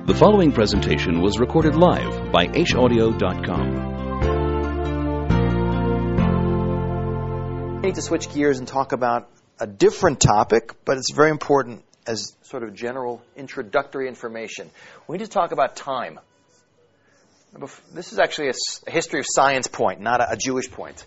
The following presentation was recorded live by AceAudio.com. I need to switch gears and talk about a different topic, but it's very important as sort of general introductory information. We need to talk about time. This is actually a history of science point, not a Jewish point.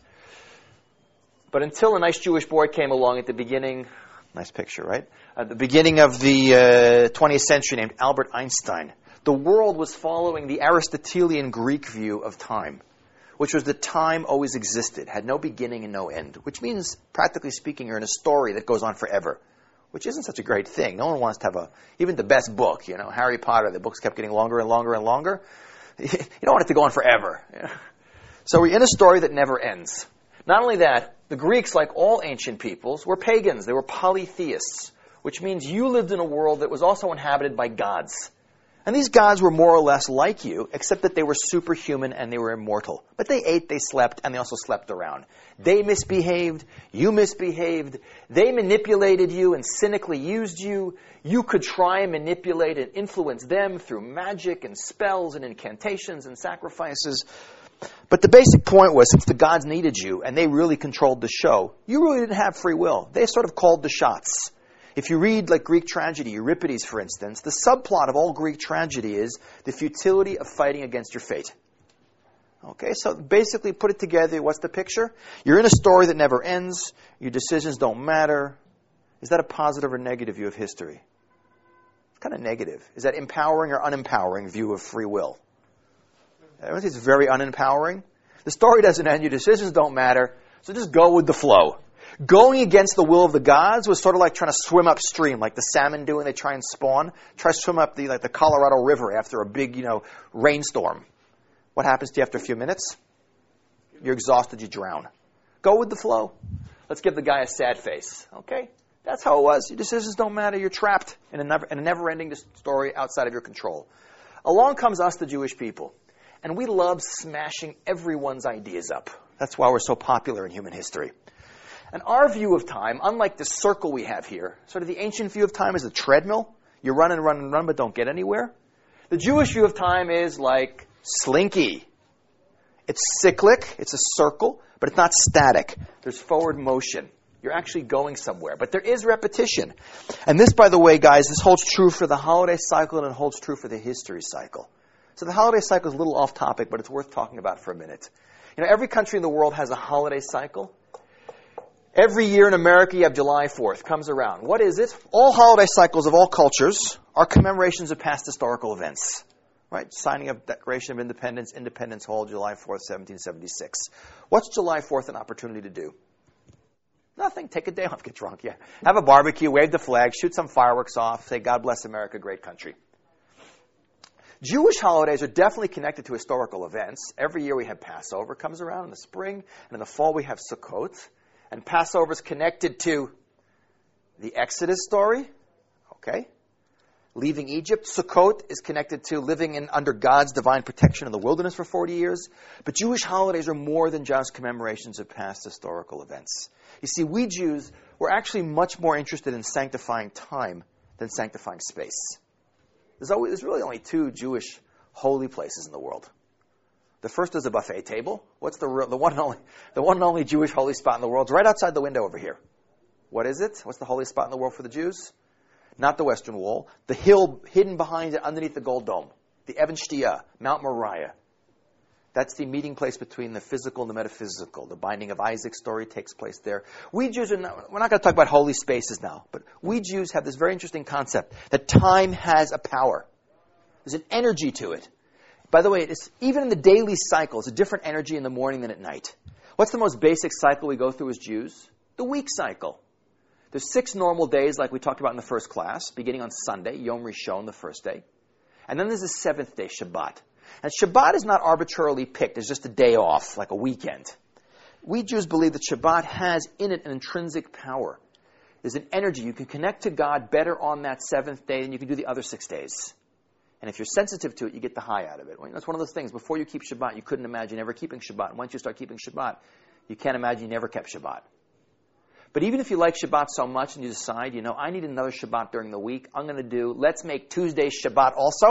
But until a nice Jewish boy came along at the beginning, nice picture, right? At the beginning of the 20th century, named Albert Einstein, the world was following the Aristotelian Greek view of time, which was that time always existed, had no beginning and no end, which means, practically speaking, you're in a story that goes on forever, which isn't such a great thing. No one wants to have even the best book, Harry Potter, the books kept getting longer and longer and longer. You don't want it to go on forever. So we're in a story that never ends. Not only that, the Greeks, like all ancient peoples, were pagans. They were polytheists, which means you lived in a world that was also inhabited by gods. And these gods were more or less like you, except that they were superhuman and they were immortal. But they ate, they slept, and they also slept around. They misbehaved, you misbehaved, they manipulated you and cynically used you. You could try and manipulate and influence them through magic and spells and incantations and sacrifices. But the basic point was, since the gods needed you and they really controlled the show, you really didn't have free will. They sort of called the shots. If you read like Greek tragedy, Euripides, for instance, the subplot of all Greek tragedy is the futility of fighting against your fate. Okay, so basically put it together, what's the picture? You're in a story that never ends, your decisions don't matter. Is that a positive or negative view of history? It's kind of negative. Is that empowering or unempowering view of free will? I think it's very unempowering. The story doesn't end, your decisions don't matter, so just go with the flow. Going against the will of the gods was sort of like trying to swim upstream, like the salmon do when they try and spawn. Try to swim up the Colorado River after a big, rainstorm. What happens to you after a few minutes? You're exhausted, you drown. Go with the flow. Let's give the guy a sad face. Okay? That's how it was. Your decisions don't matter. You're trapped in a never-ending story outside of your control. Along comes us, the Jewish people. And we love smashing everyone's ideas up. That's why we're so popular in human history. And our view of time, unlike the circle we have here, sort of the ancient view of time is a treadmill. You run and run and run, but don't get anywhere. The Jewish view of time is like slinky. It's cyclic, it's a circle, but it's not static. There's forward motion. You're actually going somewhere, but there is repetition. And this, by the way, guys, this holds true for the holiday cycle and it holds true for the history cycle. So the holiday cycle is a little off topic, but it's worth talking about for a minute. Every country in the world has a holiday cycle. Every year in America, you have July 4th, comes around. What is it? All holiday cycles of all cultures are commemorations of past historical events. Right? Signing of Declaration of Independence, Independence Hall, July 4th, 1776. What's July 4th an opportunity to do? Nothing. Take a day off, get drunk, yeah. Have a barbecue, wave the flag, shoot some fireworks off, say, God bless America, great country. Jewish holidays are definitely connected to historical events. Every year we have Passover, comes around in the spring, and in the fall we have Sukkot. And Passover is connected to the Exodus story, okay? Leaving Egypt. Sukkot is connected to living under God's divine protection in the wilderness for 40 years. But Jewish holidays are more than just commemorations of past historical events. You see, we Jews, we're actually much more interested in sanctifying time than sanctifying space. There's really only two Jewish holy places in the world. The first is a buffet table. What's the one and only Jewish holy spot in the world? It's right outside the window over here. What is it? What's the holy spot in the world for the Jews? Not the Western Wall. The hill hidden behind it, underneath the Gold Dome. The Even Shtiyah, Mount Moriah. That's the meeting place between the physical and the metaphysical. The binding of Isaac story takes place there. We Jews we're not going to talk about holy spaces now, but we Jews have this very interesting concept that time has a power. There's an energy to it. By the way, even in the daily cycle, it's a different energy in the morning than at night. What's the most basic cycle we go through as Jews? The week cycle. There's 6 normal days like we talked about in the first class, beginning on Sunday, Yom Rishon, the first day. And then there's the 7th day, Shabbat. And Shabbat is not arbitrarily picked. It's just a day off, like a weekend. We Jews believe that Shabbat has in it an intrinsic power. There's an energy. You can connect to God better on that 7th day than you can do the other 6 days. And if you're sensitive to it, you get the high out of it. That's one of those things. Before you keep Shabbat, you couldn't imagine ever keeping Shabbat. And once you start keeping Shabbat, you can't imagine you never kept Shabbat. But even if you like Shabbat so much and you decide, I need another Shabbat during the week, let's make Tuesday Shabbat also.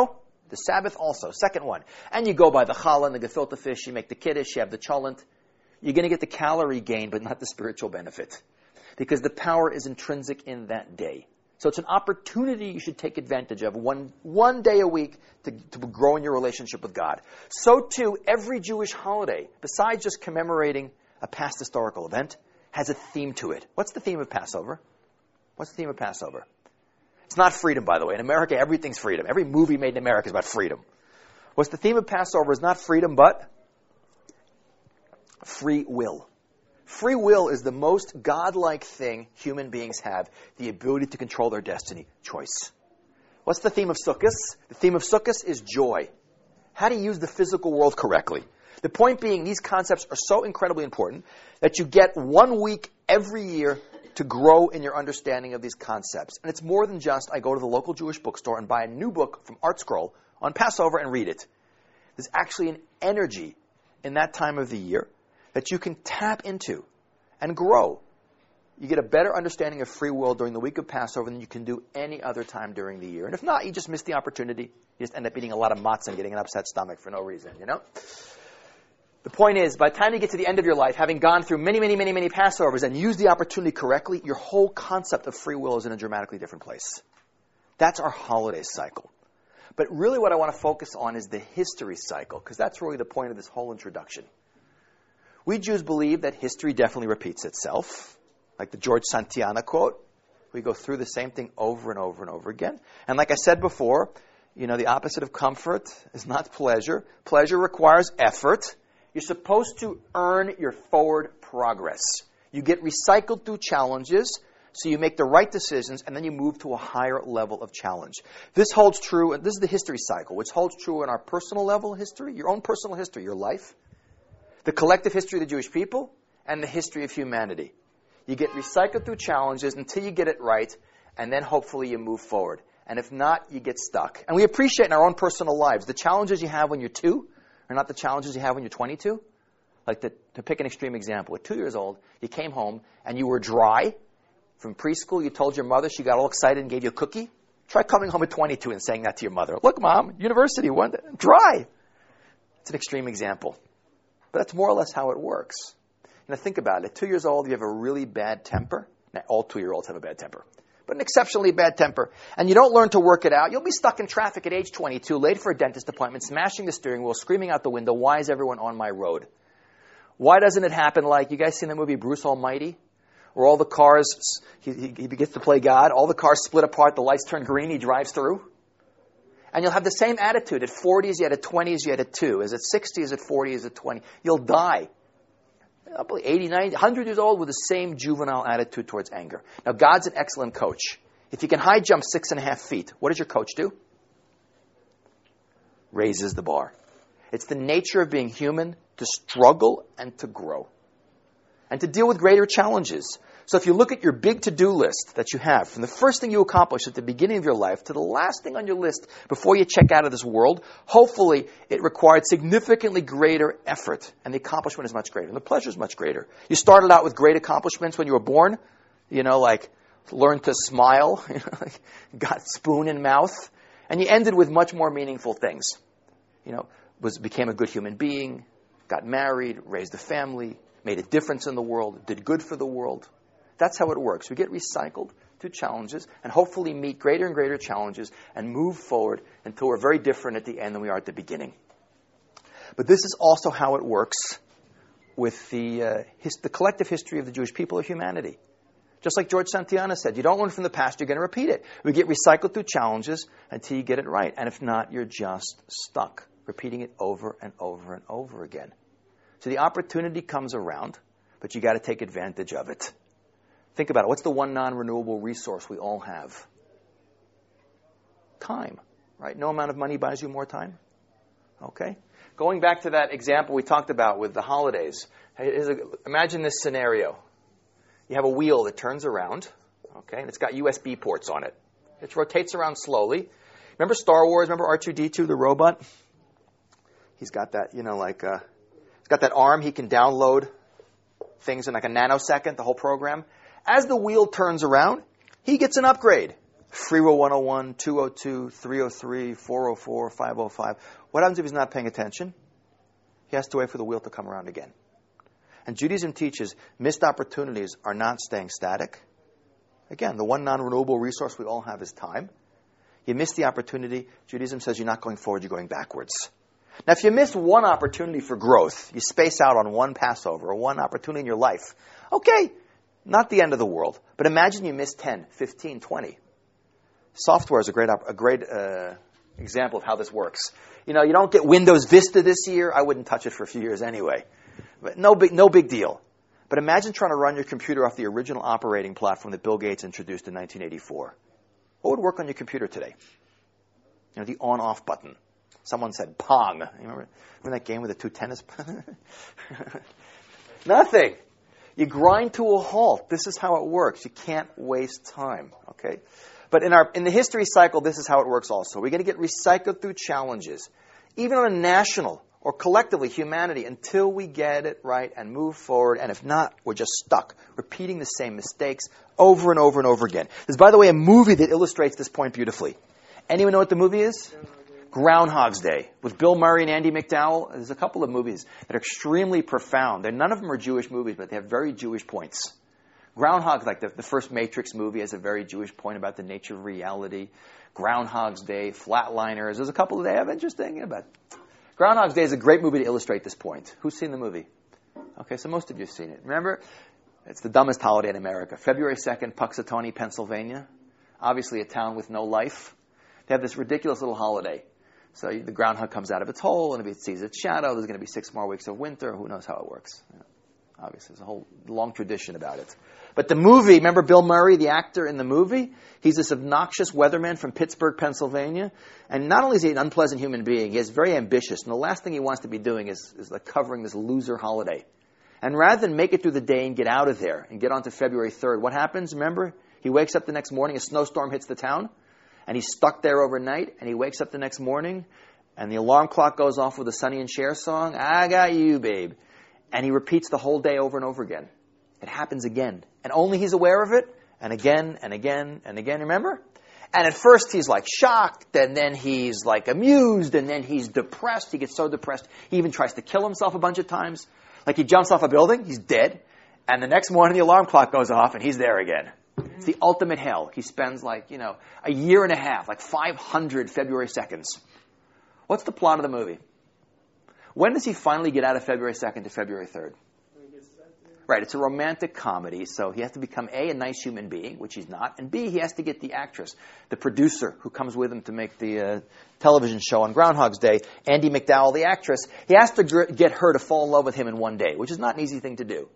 The Sabbath also, second one. And you go by the challah and the gefilte fish, you make the kiddush, you have the cholent. You're going to get the calorie gain, but not the spiritual benefit. Because the power is intrinsic in that day. So it's an opportunity you should take advantage of one day a week to grow in your relationship with God. So too, every Jewish holiday, besides just commemorating a past historical event, has a theme to it. What's the theme of Passover? What's the theme of Passover? It's not freedom, by the way. In America, everything's freedom. Every movie made in America is about freedom. What's the theme of Passover is not freedom, but free will. Free will is the most godlike thing human beings have, the ability to control their destiny, choice. What's the theme of Sukkot? The theme of Sukkot is joy. How to use the physical world correctly. The point being, these concepts are so incredibly important that you get 1 week every year to grow in your understanding of these concepts. And it's more than just, I go to the local Jewish bookstore and buy a new book from ArtScroll on Passover and read it. There's actually an energy in that time of the year that you can tap into and grow. You get a better understanding of free will during the week of Passover than you can do any other time during the year. And if not, you just miss the opportunity. You just end up eating a lot of matzah and getting an upset stomach for no reason, you know? The point is, by the time you get to the end of your life, having gone through many, many, many, many Passovers and used the opportunity correctly, your whole concept of free will is in a dramatically different place. That's our holiday cycle. But really what I want to focus on is the history cycle, because that's really the point of this whole introduction. We Jews believe that history definitely repeats itself, like the George Santayana quote. We go through the same thing over and over and over again. And like I said before, the opposite of comfort is not pleasure. Pleasure requires effort. You're supposed to earn your forward progress. You get recycled through challenges, so you make the right decisions, and then you move to a higher level of challenge. This holds true, and this is the history cycle, which holds true in our personal level history, your own personal history, your life, the collective history of the Jewish people, and the history of humanity. You get recycled through challenges until you get it right, and then hopefully you move forward. And if not, you get stuck. And we appreciate in our own personal lives the challenges you have when you're 2 are not the challenges you have when you're 22. Like to pick an extreme example, at 2 years old, you came home and you were dry. From preschool, you told your mother, she got all excited and gave you a cookie. Try coming home at 22 and saying that to your mother. Look, Mom, university, dry. It's an extreme example. But that's more or less how it works. Think about it. At 2 years old, you have a really bad temper. Now, all 2-year-olds have a bad temper. But an exceptionally bad temper. And you don't learn to work it out. You'll be stuck in traffic at age 22, late for a dentist appointment, smashing the steering wheel, screaming out the window, why is everyone on my road? Why doesn't it happen like, you guys seen the movie Bruce Almighty? Where all the cars, he gets to play God, all the cars split apart, the lights turn green, he drives through. And you'll have the same attitude at 40 as you had at 20 as you had at 2, as at 60 as at 40 as at 20. You'll die. 80, 90, 100 years old with the same juvenile attitude towards anger. Now, God's an excellent coach. If you can high jump 6.5 feet, what does your coach do? Raises the bar. It's the nature of being human to struggle and to grow. And to deal with greater challenges. So if you look at your big to-do list that you have, from the first thing you accomplish at the beginning of your life to the last thing on your list before you check out of this world, hopefully it required significantly greater effort. And the accomplishment is much greater. And the pleasure is much greater. You started out with great accomplishments when you were born, like learned to smile, like got spoon in mouth. And you ended with much more meaningful things. Became a good human being, got married, raised a family, made a difference in the world, did good for the world. That's how it works. We get recycled to challenges and hopefully meet greater and greater challenges and move forward until we're very different at the end than we are at the beginning. But this is also how it works with the collective history of the Jewish people of humanity. Just like George Santayana said, you don't learn from the past, you're going to repeat it. We get recycled through challenges until you get it right. And if not, you're just stuck, repeating it over and over and over again. So the opportunity comes around, but you got to take advantage of it. Think about it. What's the one non-renewable resource we all have? Time, right? No amount of money buys you more time. Okay? Going back to that example we talked about with the holidays, imagine this scenario. You have a wheel that turns around, okay, and it's got USB ports on it. It rotates around slowly. Remember Star Wars? Remember R2-D2, the robot? He's got that, he's got that arm. He can download things in like a nanosecond, the whole program. As the wheel turns around, he gets an upgrade. Free Will 101, 202, 303, 404, 505. What happens if he's not paying attention? He has to wait for the wheel to come around again. And Judaism teaches missed opportunities are not staying static. Again, the one non-renewable resource we all have is time. You miss the opportunity, Judaism says you're not going forward, you're going backwards. Now, if you miss one opportunity for growth, you space out on one Passover or one opportunity in your life, okay, not the end of the world. But imagine you miss 10, 15, 20. Software is a great example of how this works. You know, you don't get Windows Vista this year. I wouldn't touch it for a few years anyway. But no big deal. But imagine trying to run your computer off the original operating platform that Bill Gates introduced in 1984. What would work on your computer today? You know, the on-off button. Someone said Pong. You remember that game with the two tennis? Nothing. You grind to a halt. This is how it works. You can't waste time. Okay? But in the history cycle, this is how it works also. We're going to get recycled through challenges, even on a national or collectively humanity, until we get it right and move forward. And if not, we're just stuck, repeating the same mistakes over and over and over again. There's, by the way, a movie that illustrates this point beautifully. Anyone know what the movie is? Groundhog's Day, with Bill Murray and Andy McDowell. There's a couple of movies that are extremely profound. None of them are Jewish movies, but they have very Jewish points. Groundhog, like the first Matrix movie, has a very Jewish point about the nature of reality. Groundhog's Day, Flatliners. There's a couple that they have interesting about. Groundhog's Day is a great movie to illustrate this point. Who's seen the movie? Okay, so most of you have seen it. Remember, it's the dumbest holiday in America. February 2nd, Puxatawny, Pennsylvania. Obviously a town with no life. They have this ridiculous little holiday. So the groundhog comes out of its hole, and if it sees its shadow, there's going to be 6 more weeks of winter. Who knows how it works? You know, obviously, there's a whole long tradition about it. But the movie, remember Bill Murray, the actor in the movie? He's this obnoxious weatherman from Pittsburgh, Pennsylvania. And not only is he an unpleasant human being, he is very ambitious. And the last thing he wants to be doing is like covering this loser holiday. And rather than make it through the day and get out of there and get on to February 3rd, what happens? Remember, he wakes up the next morning, a snowstorm hits the town, and he's stuck there overnight, and he wakes up the next morning, and the alarm clock goes off with a Sonny and Cher song, I got you, babe. And he repeats the whole day over and over again. It happens again. And only he's aware of it, and again, and again, and again, remember? And at first he's like shocked, and then he's like amused, and then he's depressed. He gets so depressed, he even tries to kill himself a bunch of times. Like he jumps off a building, he's dead, and the next morning the alarm clock goes off, and he's there again. It's the ultimate hell. He spends like, a year and a half, like 500 February 2nds. What's the plot of the movie? When does he finally get out of February 2nd to February 3rd? Right, it's a romantic comedy, so he has to become A, a nice human being, which he's not, and B, he has to get the actress, the producer who comes with him to make the television show on Groundhog's Day, Andy McDowell, the actress. He has to get her to fall in love with him in one day, which is not an easy thing to do.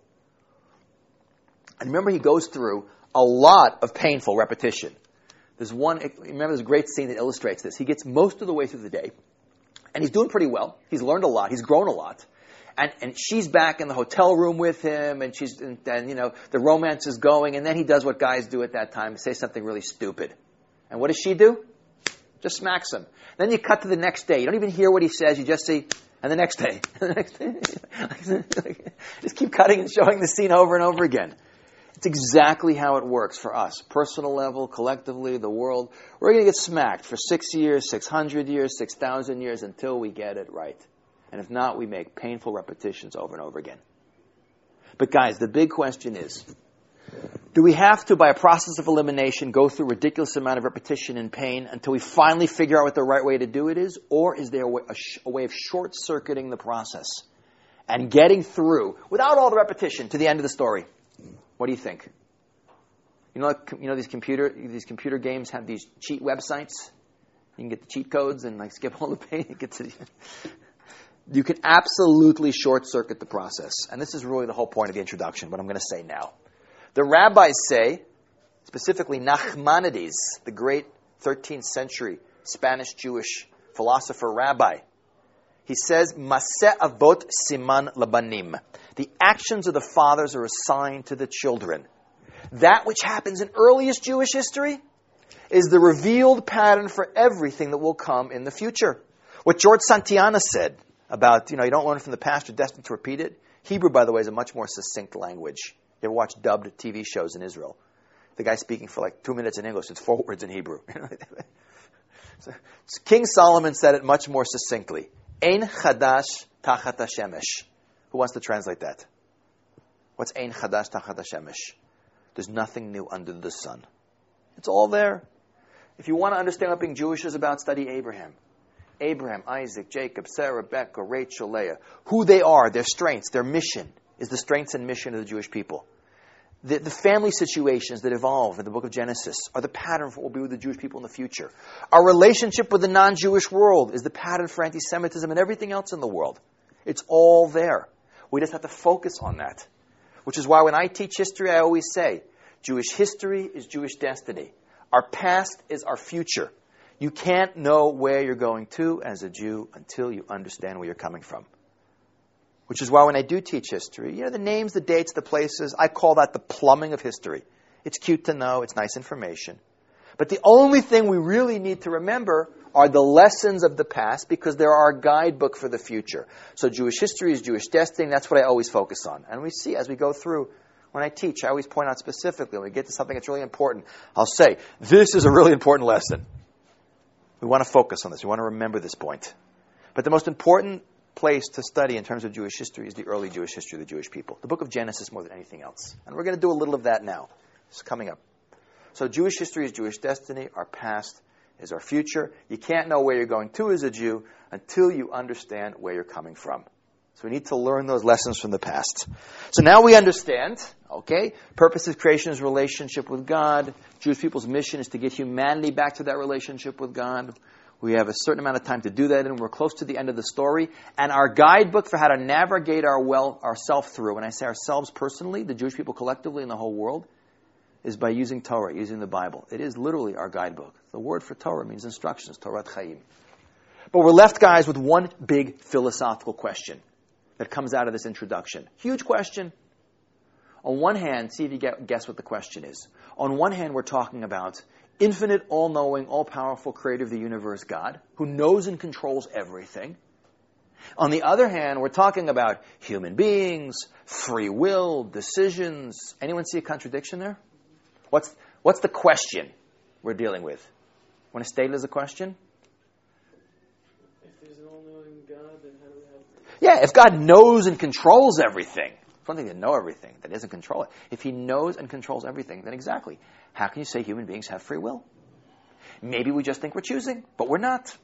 And remember, he goes through a lot of painful repetition. There's a great scene that illustrates this. He gets most of the way through the day, and he's doing pretty well. He's learned a lot. He's grown a lot. And she's back in the hotel room with him, and the romance is going, and then he does what guys do at that time, say something really stupid. And what does she do? Just smacks him. Then you cut to the next day. You don't even hear what he says. You just see, and the next day. The next day. Just keep cutting and showing the scene over and over again. It's exactly how it works for us. Personal level, collectively, the world. We're going to get smacked for 6 years, 600 years, 6,000 years until we get it right. And if not, we make painful repetitions over and over again. But guys, the big question is, do we have to, by a process of elimination, go through a ridiculous amount of repetition and pain until we finally figure out what the right way to do it is? Or is there a way of short-circuiting the process and getting through, without all the repetition, to the end of the story? What do you think? You know these computer games have these cheat websites? You can get the cheat codes and skip all the pain. You can absolutely short-circuit the process. And this is really the whole point of the introduction, what I'm going to say now. The rabbis say, specifically Nachmanides, the great 13th century Spanish Jewish philosopher rabbi, he says, Maseh avot siman labanim. The actions of the fathers are a sign to the children. That which happens in earliest Jewish history is the revealed pattern for everything that will come in the future. What George Santayana said about, you don't learn from the past, you're destined to repeat it. Hebrew, by the way, is a much more succinct language. You ever watch dubbed TV shows in Israel? The guy speaking for like 2 minutes in English. It's 4 words in Hebrew. So King Solomon said it much more succinctly. Ein chadash tachat hashemesh. Who wants to translate that? What's ein chadash tachat hashemesh? There's nothing new under the sun. It's all there. If you want to understand what being Jewish is about, study Abraham. Abraham, Isaac, Jacob, Sarah, Rebecca, Rachel, Leah. Who they are, their strengths, their mission is the strengths and mission of the Jewish people. The family situations that evolve in the book of Genesis are the pattern for what will be with the Jewish people in the future. Our relationship with the non-Jewish world is the pattern for anti-Semitism and everything else in the world. It's all there. We just have to focus on that. Which is why when I teach history, I always say, Jewish history is Jewish destiny. Our past is our future. You can't know where you're going to as a Jew until you understand where you're coming from. Which is why when I do teach history, the names, the dates, the places, I call that the plumbing of history. It's cute to know, it's nice information. But the only thing we really need to remember are the lessons of the past because they're our guidebook for the future. So Jewish history is Jewish destiny, that's what I always focus on. And we see as we go through, when I teach, I always point out specifically, when we get to something that's really important, I'll say, this is a really important lesson. We want to focus on this. We want to remember this point. But the most important place to study in terms of Jewish history is the early Jewish history of the Jewish people. The book of Genesis more than anything else. And we're going to do a little of that now. It's coming up. So Jewish history is Jewish destiny. Our past is our future. You can't know where you're going to as a Jew until you understand where you're coming from. So we need to learn those lessons from the past. So now we understand, purpose of creation is relationship with God. Jewish people's mission is to get humanity back to that relationship with God. We have a certain amount of time to do that, and we're close to the end of the story. And our guidebook for how to navigate ourselves through, when I say ourselves personally, the Jewish people collectively in the whole world, is by using Torah, using the Bible. It is literally our guidebook. The word for Torah means instructions, Torah Chaim. But we're left, guys, with one big philosophical question that comes out of this introduction. Huge question. On one hand, see if you guess what the question is. On one hand, we're talking about infinite, all-knowing, all-powerful creator of the universe, God, who knows and controls everything. On the other hand, we're talking about human beings, free will, decisions. Anyone see a contradiction there? What's the question we're dealing with? Want to state it as a question? If there's an all-knowing God, then how do we have... Yeah, if God knows and controls everything, it's one thing to know everything, that doesn't control it. If He knows and controls everything, then exactly, how can you say human beings have free will? Maybe we just think we're choosing, but we're not.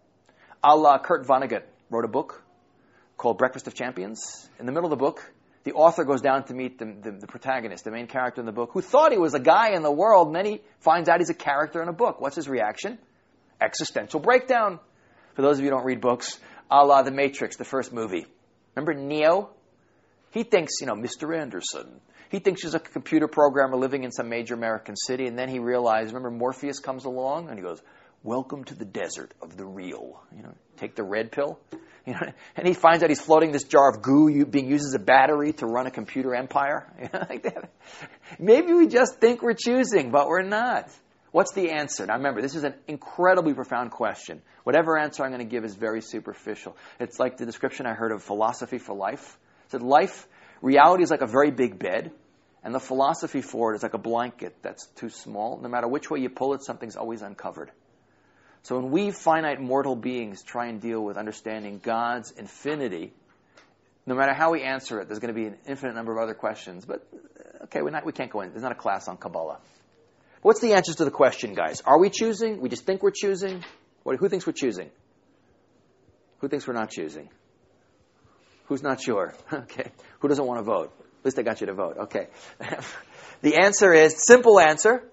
Kurt Vonnegut wrote a book called Breakfast of Champions. In the middle of the book, the author goes down to meet the protagonist, the main character in the book, who thought he was a guy in the world, and then he finds out he's a character in a book. What's his reaction? Existential breakdown. For those of you who don't read books, The Matrix, the first movie. Remember Neo? He thinks, Mr. Anderson. He thinks he's a computer programmer living in some major American city, and then he realizes, remember Morpheus comes along, and he goes, welcome to the desert of the real. Take the red pill. And he finds out he's floating this jar of goo being used as a battery to run a computer empire. Like that. Maybe we just think we're choosing, but we're not. What's the answer? Now remember, this is an incredibly profound question. Whatever answer I'm going to give is very superficial. It's like the description I heard of philosophy for life. It said reality is like a very big bed, and the philosophy for it is like a blanket that's too small. No matter which way you pull it, something's always uncovered. So when we finite mortal beings try and deal with understanding God's infinity, no matter how we answer it, there's going to be an infinite number of other questions. But, we can't go in. There's not a class on Kabbalah. What's the answers to the question, guys? Are we choosing? We just think we're choosing? Who thinks we're choosing? Who thinks we're not choosing? Who's not sure? Okay. Who doesn't want to vote? At least I got you to vote. Okay. The answer is, simple answer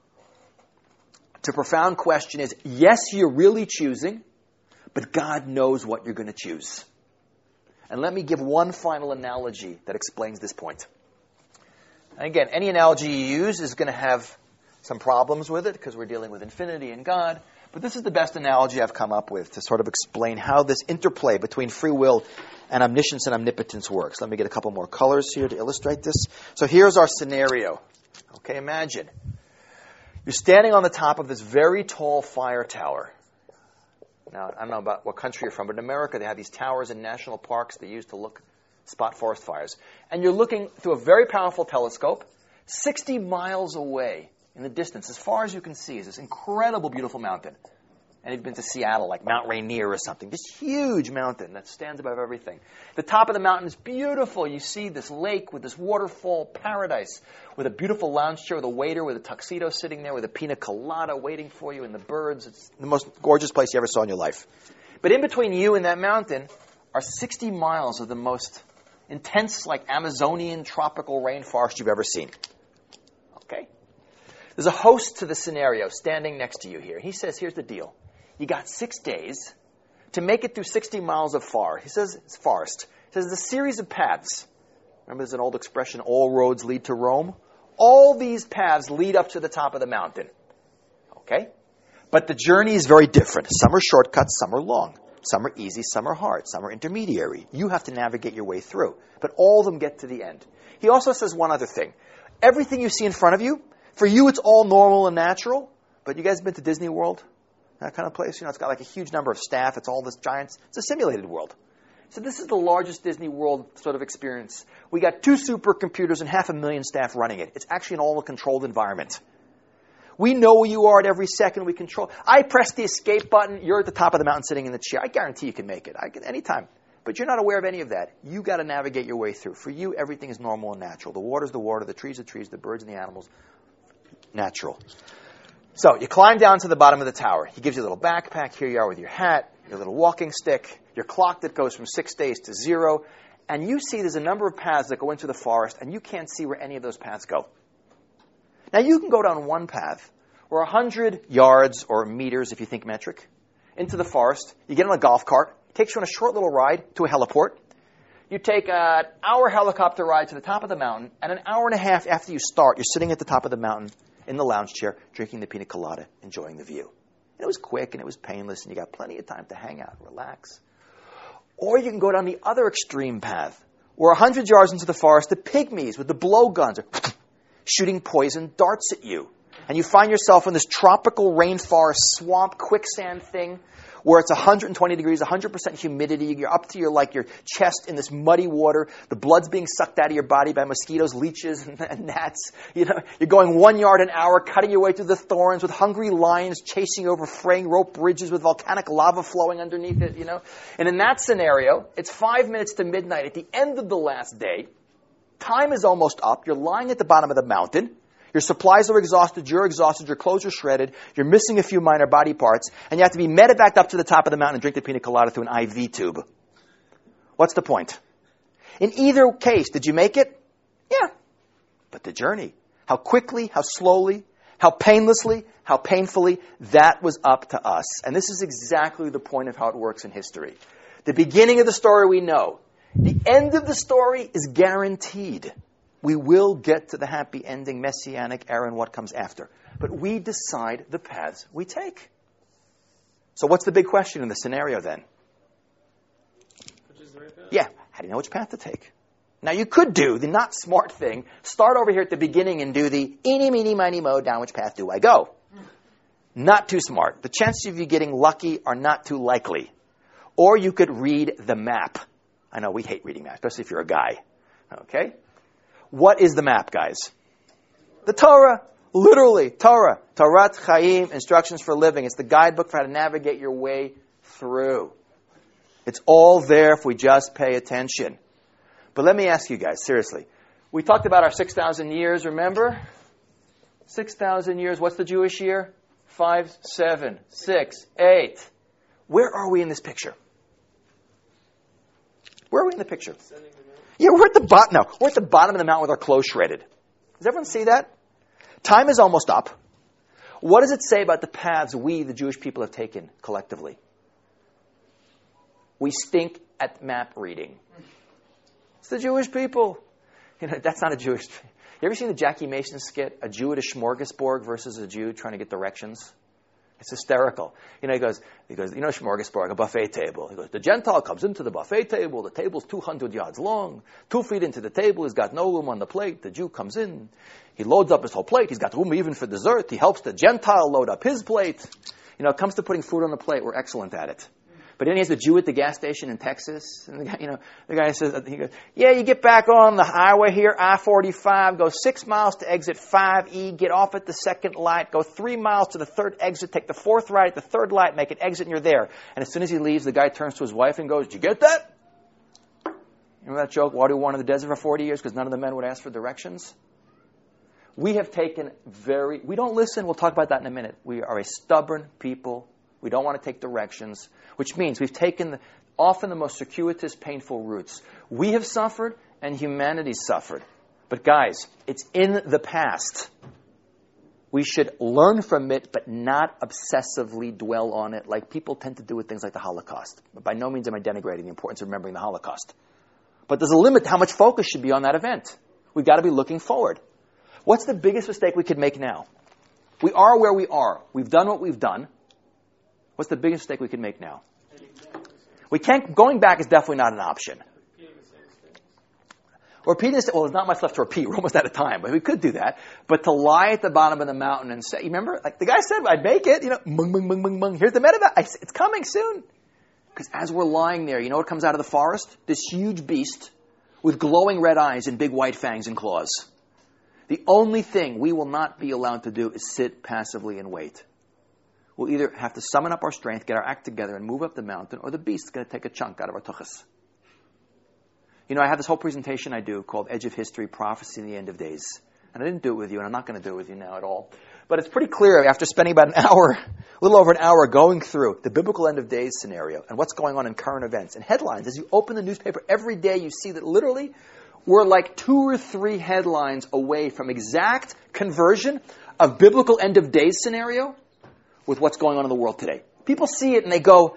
to profound question is, yes, you're really choosing, but God knows what you're going to choose. And let me give one final analogy that explains this point. And again, any analogy you use is going to have some problems with it because we're dealing with infinity and God. But this is the best analogy I've come up with to sort of explain how this interplay between free will and omniscience and omnipotence works. Let me get a couple more colors here to illustrate this. So here's our scenario. Okay, imagine. You're standing on the top of this very tall fire tower. Now, I don't know about what country you're from, but in America they have these towers in national parks they use to spot forest fires. And you're looking through a very powerful telescope, 60 miles away in the distance, as far as you can see, is this incredible, beautiful mountain. And you've been to Seattle, like Mount Rainier or something. This huge mountain that stands above everything. The top of the mountain is beautiful. You see this lake with this waterfall paradise with a beautiful lounge chair with a waiter with a tuxedo sitting there with a pina colada waiting for you and the birds. It's the most gorgeous place you ever saw in your life. But in between you and that mountain are 60 miles of the most intense, like Amazonian tropical rainforest you've ever seen. Okay? There's a host to the scenario standing next to you here. He says, here's the deal. You got 6 days to make it through 60 miles of forest. He says it's forest. He says it's a series of paths. Remember there's an old expression, all roads lead to Rome? All these paths lead up to the top of the mountain. Okay? But the journey is very different. Some are shortcuts, some are long. Some are easy, some are hard, some are intermediary. You have to navigate your way through. But all of them get to the end. He also says one other thing. Everything you see in front of you, for you it's all normal and natural. But you guys been to Disney World? That kind of place, it's got like a huge number of staff. It's all this giants. It's a simulated world. So this is the largest Disney World sort of experience. We got 2 supercomputers and 500,000 staff running it. It's actually an all-controlled environment. We know where you are at every second. We control. I press the escape button. You're at the top of the mountain sitting in the chair. I guarantee you can make it. Anytime. But you're not aware of any of that. You got to navigate your way through. For you, everything is normal and natural. The water's the water. The trees, the birds and the animals. Natural. So you climb down to the bottom of the tower. He gives you a little backpack. Here you are with your hat, your little walking stick, your clock that goes from 6 days to 0. And you see there's a number of paths that go into the forest, and you can't see where any of those paths go. Now you can go down one path, or 100 yards or meters, if you think metric, into the forest. You get on a golf cart. It takes you on a short little ride to a heliport. You take an hour helicopter ride to the top of the mountain, and an hour and a half after you start, you're sitting at the top of the mountain in the lounge chair, drinking the pina colada, enjoying the view. And it was quick and it was painless, and you got plenty of time to hang out, relax. Or you can go down the other extreme path, where 100 yards into the forest, the pygmies with the blowguns are shooting poison darts at you. And you find yourself in this tropical rainforest swamp quicksand thing, where it's 120 degrees, 100% humidity. You're up to your chest in this muddy water. The blood's being sucked out of your body by mosquitoes, leeches, and gnats. You're going 1 yard an hour, cutting your way through the thorns with hungry lions chasing over fraying rope bridges with volcanic lava flowing underneath it, And in that scenario, it's 5 minutes to midnight. At the end of the last day, time is almost up. You're lying at the bottom of the mountain. Your supplies are exhausted, you're exhausted, your clothes are shredded, you're missing a few minor body parts, and you have to be medevaced up to the top of the mountain and drink the pina colada through an IV tube. What's the point? In either case, did you make it? Yeah. But the journey, how quickly, how slowly, how painlessly, how painfully, that was up to us. And this is exactly the point of how it works in history. The beginning of the story we know. The end of the story is guaranteed. We will get to the happy ending, messianic era and what comes after. But we decide the paths we take. So what's the big question in the scenario then? Which is the right path? Yeah, how do you know which path to take? Now you could do the not smart thing, start over here at the beginning and do the eeny, meeny, miny, mo, down which path do I go? Not too smart. The chances of you getting lucky are not too likely. Or you could read the map. I know we hate reading maps, especially if you're a guy. Okay? What is the map, guys? The Torah. Literally, Torah. Torat Chaim, instructions for living. It's the guidebook for how to navigate your way through. It's all there if we just pay attention. But let me ask you guys, seriously. We talked about our 6,000 years, remember? 6,000 years. What's the Jewish year? 5, 7, 6, 8. Where are we in this picture? Where are we in the picture? Yeah, we're at the bottom now. We're at the bottom of the mountain with our clothes shredded. Does everyone see that? Time is almost up. What does it say about the paths we, the Jewish people, have taken collectively? We stink at map reading. It's the Jewish people. That's not a Jewish... You ever seen the Jackie Mason skit, a Jew at a smorgasbord versus a Jew trying to get directions? It's hysterical. He goes, smorgasbord, a buffet table. He goes, the Gentile comes into the buffet table. The table's 200 yards long. 2 feet into the table, he's got no room on the plate. The Jew comes in. He loads up his whole plate. He's got room even for dessert. He helps the Gentile load up his plate. It comes to putting food on the plate, we're excellent at it. But then he has the Jew at the gas station in Texas. And the guy says, he goes, yeah, you get back on the highway here, I-45, go 6 miles to exit 5E, get off at the second light, go 3 miles to the third exit, take the fourth right at the third light, make an exit, and you're there. And as soon as he leaves, the guy turns to his wife and goes, did you get that? You remember that joke, why do we wander in the desert for 40 years? Because none of the men would ask for directions. We have taken we don't listen, we'll talk about that in a minute. We are a stubborn people. We don't want to take directions, which means we've taken often the most circuitous, painful routes. We have suffered and humanity suffered. But guys, it's in the past. We should learn from it, but not obsessively dwell on it like people tend to do with things like the Holocaust. But by no means am I denigrating the importance of remembering the Holocaust. But there's a limit to how much focus should be on that event. We've got to be looking forward. What's the biggest mistake we could make now? We are where we are. We've done what we've done. What's the biggest mistake we could make now? We can't. Going back is definitely not an option. Repeating this, well, there's not much left to repeat. We're almost out of time, but we could do that. But to lie at the bottom of the mountain and say, you remember, like the guy said, I'd make it. Mung, mung, mung, mung, mung. Here's the medevac. It's coming soon. Because as we're lying there, you know what comes out of the forest? This huge beast with glowing red eyes and big white fangs and claws. The only thing we will not be allowed to do is sit passively and wait. We'll either have to summon up our strength, get our act together, and move up the mountain, or the beast's going to take a chunk out of our tuchus. I have this whole presentation I do called Edge of History, Prophecy in the End of Days. And I didn't do it with you, and I'm not going to do it with you now at all. But it's pretty clear after spending about a little over an hour going through the biblical end of days scenario and what's going on in current events and headlines. As you open the newspaper every day, you see that literally we're like 2 or 3 headlines away from exact conversion of biblical end of days scenario with what's going on in the world today. People see it and they go,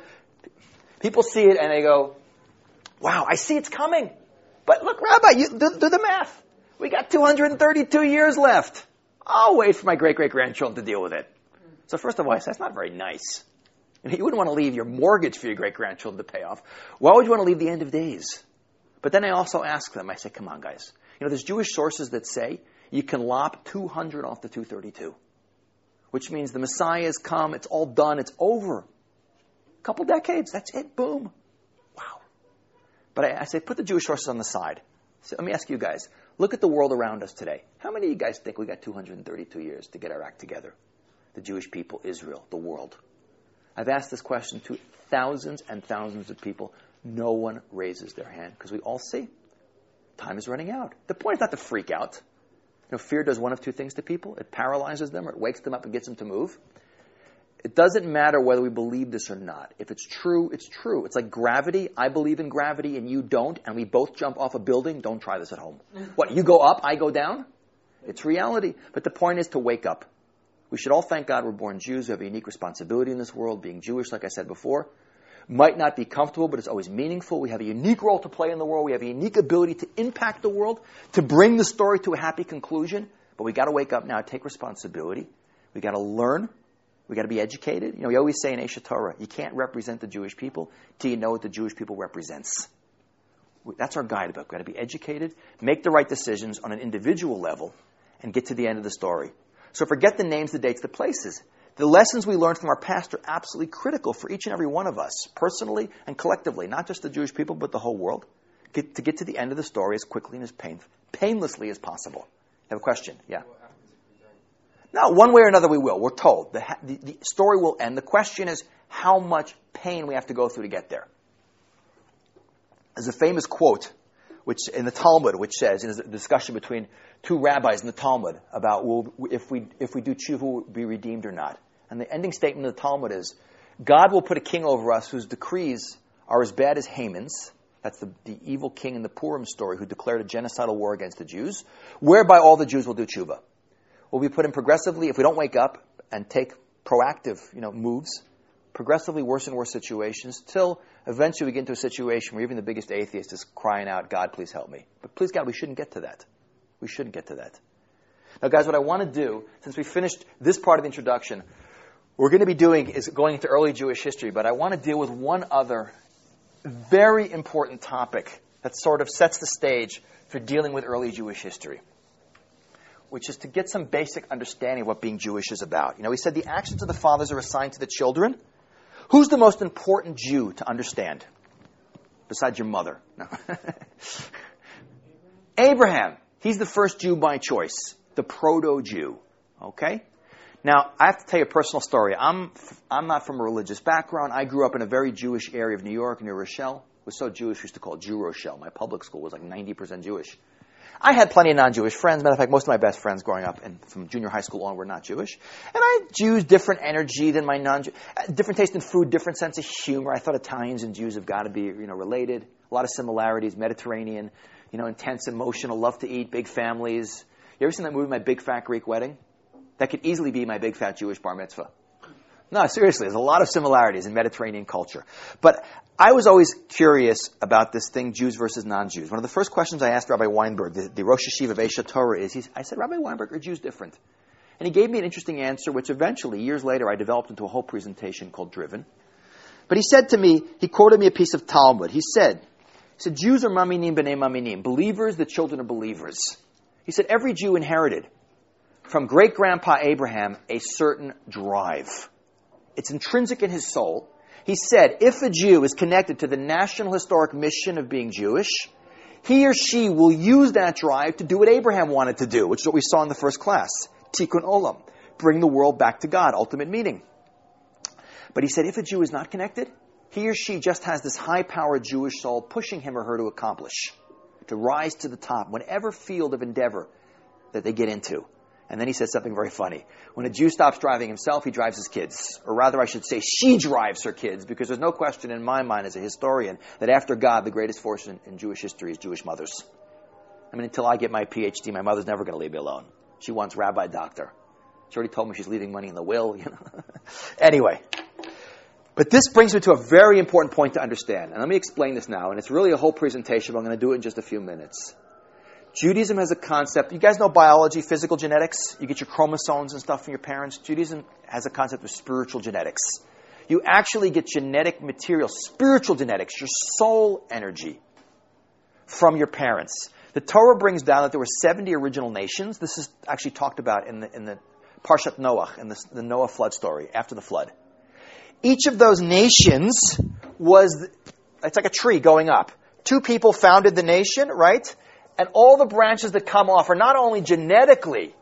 wow, I see it's coming. But look, Rabbi, you do the math. We got 232 years left. I'll wait for my great-great-grandchildren to deal with it. So first of all, I say, that's not very nice. You wouldn't want to leave your mortgage for your great-grandchildren to pay off. Why would you want to leave the end of days? But then I also ask them, I say, come on, guys. There's Jewish sources that say you can lop 200 off the 232. Which means the Messiah has come, it's all done, it's over. A couple decades, that's it, boom. Wow. But I say, put the Jewish sources on the side. So let me ask you guys, look at the world around us today. How many of you guys think we got 232 years to get our act together? The Jewish people, Israel, the world. I've asked this question to thousands and thousands of people. No one raises their hand because we all see time is running out. The point is not to freak out. Fear does one of 2 things to people. It paralyzes them or it wakes them up and gets them to move. It doesn't matter whether we believe this or not. If it's true, it's true. It's like gravity. I believe in gravity and you don't, and we both jump off a building. Don't try this at home. What, you go up, I go down? It's reality. But the point is to wake up. We should all thank God we're born Jews. We have a unique responsibility in this world. Being Jewish, like I said before, might not be comfortable, but it's always meaningful. We have a unique role to play in the world. We have a unique ability to impact the world, to bring the story to a happy conclusion. But we got to wake up now, take responsibility. We got to learn. We got to be educated. We always say in Eshet Torah, you can't represent the Jewish people till you know what the Jewish people represents. That's our guidebook. We've got to be educated, make the right decisions on an individual level, and get to the end of the story. So forget the names, the dates, the places. The lessons we learned from our past are absolutely critical for each and every one of us, personally and collectively, not just the Jewish people, but the whole world, to get to the end of the story as quickly and as painlessly as possible. You have a question? Yeah. No, one way or another we will. We're told. The story will end. The question is how much pain we have to go through to get there. There's a famous quote which in the Talmud, which says, there's a discussion between 2 rabbis in the Talmud about if we do tshuva, will we be redeemed or not. And the ending statement of the Talmud is, God will put a king over us whose decrees are as bad as Haman's. That's the evil king in the Purim story who declared a genocidal war against the Jews, whereby all the Jews will do tshuva. Will be put in progressively, if we don't wake up and take proactive moves, progressively worse and worse situations, till eventually we get into a situation where even the biggest atheist is crying out, God, please help me. But please, God, we shouldn't get to that. We shouldn't get to that. Now, guys, what I want to do, since we finished this part of the introduction, we're going to be doing is going into early Jewish history, but I want to deal with one other very important topic that sort of sets the stage for dealing with early Jewish history, which is to get some basic understanding of what being Jewish is about. We said the actions of the fathers are assigned to the children, Who's the most important Jew to understand? Besides your mother. No. Abraham. He's the first Jew by choice. The proto-Jew. Okay? Now, I have to tell you a personal story. I'm not from a religious background. I grew up in a very Jewish area of New York, near Rochelle. It was so Jewish, we used to call it Jew Rochelle. My public school was like 90% Jewish. I had plenty of non-Jewish friends. Matter of fact, most of my best friends growing up and from junior high school on were not Jewish. And I had Jews, different energy than my non-Jews. Different taste in food, different sense of humor. I thought Italians and Jews have got to be, related. A lot of similarities, Mediterranean, intense, emotional, love to eat, big families. You ever seen that movie, My Big Fat Greek Wedding? That could easily be My Big Fat Jewish Bar Mitzvah. No, seriously, there's a lot of similarities in Mediterranean culture. But I was always curious about this thing, Jews versus non-Jews. One of the first questions I asked Rabbi Weinberg, the Rosh Hashiva of Aish Torah, I said, Rabbi Weinberg, are Jews different? And he gave me an interesting answer, which eventually, years later, I developed into a whole presentation called Driven. But he said to me, he quoted me a piece of Talmud. He said, Jews are maminim b'nei maminim, believers, the children of believers. He said, every Jew inherited from great-grandpa Abraham a certain drive. It's intrinsic in his soul. He said, if a Jew is connected to the national historic mission of being Jewish, he or she will use that drive to do what Abraham wanted to do, which is what we saw in the first class. Tikkun olam. Bring the world back to God, ultimate meaning. But he said, if a Jew is not connected, he or she just has this high-powered Jewish soul pushing him or her to accomplish, to rise to the top, whatever field of endeavor that they get into. And then he said something very funny. When a Jew stops driving himself, he drives his kids. Or rather, I should say, she drives her kids, because there's no question in my mind as a historian that after God, the greatest force in Jewish history is Jewish mothers. I mean, until I get my PhD, my mother's never going to leave me alone. She wants rabbi, doctor. She already told me she's leaving money in the will. Anyway. But this brings me to a very important point to understand. And let me explain this now. And it's really a whole presentation, but I'm going to do it in just a few minutes. Judaism has a concept. You guys know biology, physical genetics? You get your chromosomes and stuff from your parents. Judaism has a concept of spiritual genetics. You actually get genetic material, spiritual genetics, your soul energy from your parents. The Torah brings down that there were 70 original nations. This is actually talked about in the Parshat Noach, in the Noah flood story, after the flood. Each of those nations it's like a tree going up. 2 people founded the nation, right? And all the branches that come off are not only genetically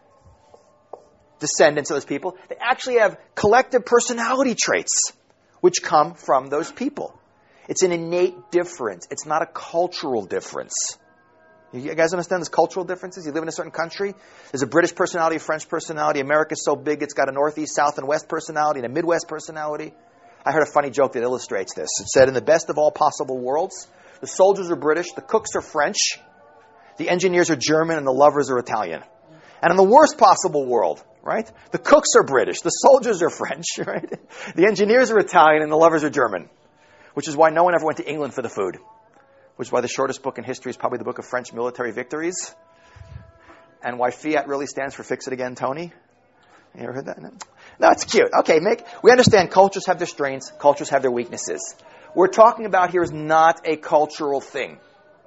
descendants of those people, they actually have collective personality traits which come from those people. It's an innate difference. It's not a cultural difference. You guys understand these cultural differences? You live in a certain country. There's a British personality, a French personality. America's so big it's got a Northeast, South, and West personality and a Midwest personality. I heard a funny joke that illustrates this. It said, in the best of all possible worlds, the soldiers are British, the cooks are French, the engineers are German, and the lovers are Italian. And in the worst possible world, right, the cooks are British, the soldiers are French, right, the engineers are Italian, and the lovers are German. Which is why no one ever went to England for the food. Which is why the shortest book in history is probably the book of French military victories. And why Fiat really stands for Fix It Again, Tony. You ever heard that? No, it's cute. Okay, we understand cultures have their strengths, cultures have their weaknesses. What we're talking about here is not a cultural thing.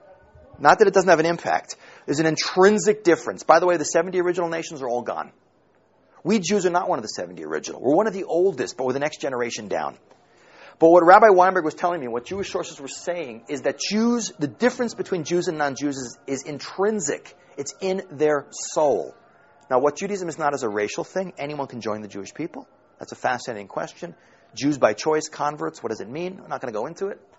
Not that it doesn't have an impact. There's an intrinsic difference. By the way, the 70 original nations are all gone. We Jews are not one of the 70 original. We're one of the oldest, but we're the next generation down. But what Rabbi Weinberg was telling me, what Jewish sources were saying, is that the difference between Jews and non-Jews is intrinsic. It's in their soul. Now, what Judaism is not is a racial thing. Anyone can join the Jewish people. That's a fascinating question. Jews by choice, converts, what does it mean? I'm not going to go into it.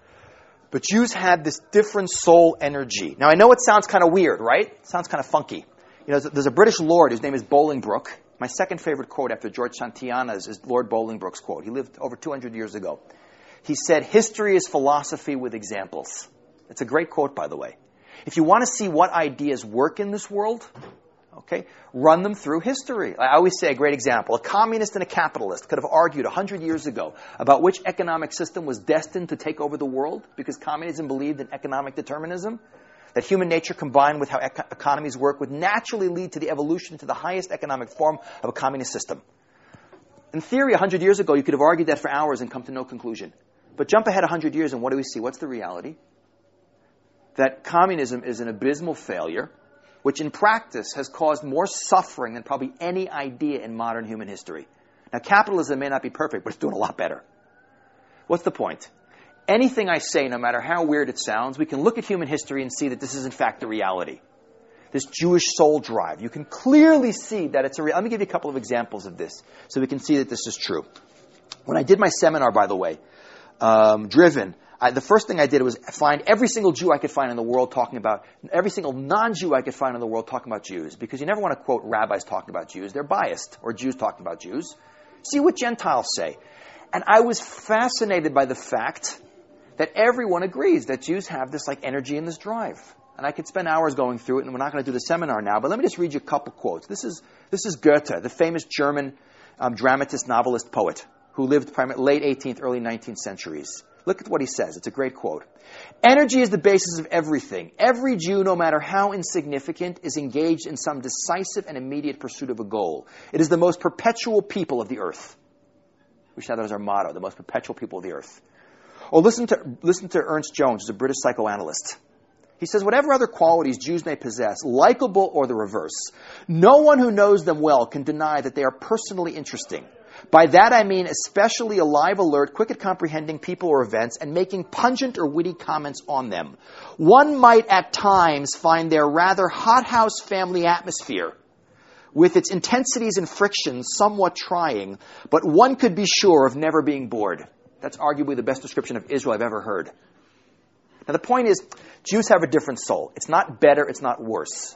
But Jews had this different soul energy. Now, I know it sounds kind of weird, right? It sounds kind of funky. There's a British lord whose name is Bolingbroke. My second favorite quote after George Santayana's is Lord Bolingbroke's quote. He lived over 200 years ago. He said, history is philosophy with examples. It's a great quote, by the way. If you want to see what ideas work in this world, okay, run them through history. I always say a great example. A communist and a capitalist could have argued 100 years ago about which economic system was destined to take over the world because communism believed in economic determinism. That human nature combined with how economies work would naturally lead to the evolution to the highest economic form of a communist system. In theory, 100 years ago, you could have argued that for hours and come to no conclusion. But jump ahead 100 years and what do we see? What's the reality? That communism is an abysmal failure, which in practice has caused more suffering than probably any idea in modern human history. Now, capitalism may not be perfect, but it's doing a lot better. What's the point? Anything I say, no matter how weird it sounds, we can look at human history and see that this is in fact the reality. This Jewish soul drive. You can clearly see that it's a Let me give you a couple of examples of this so we can see that this is true. When I did my seminar, by the way, Driven, the first thing I did was find every single Jew I could find in the world talking about, every single non-Jew I could find in the world talking about Jews. Because you never want to quote rabbis talking about Jews. They're biased. Or Jews talking about Jews. See what Gentiles say. And I was fascinated by the fact that everyone agrees that Jews have this energy and this drive. And I could spend hours going through it, and we're not going to do the seminar now, but let me just read you a couple quotes. This is Goethe, the famous German dramatist, novelist, poet, who lived late 18th, early 19th centuries. Look at what he says. It's a great quote. Energy is the basis of everything. Every Jew, no matter how insignificant, is engaged in some decisive and immediate pursuit of a goal. It is the most perpetual people of the earth. We should have that as our motto, the most perpetual people of the earth. Or listen to Ernst Jones, who's a British psychoanalyst. He says, whatever other qualities Jews may possess, likable or the reverse, no one who knows them well can deny that they are personally interesting. By that I mean especially alive, alert, quick at comprehending people or events, and making pungent or witty comments on them. One might at times find their rather hothouse family atmosphere, with its intensities and frictions, somewhat trying, but one could be sure of never being bored. That's arguably the best description of Israel I've ever heard. Now the point is, Jews have a different soul. It's not better, it's not worse.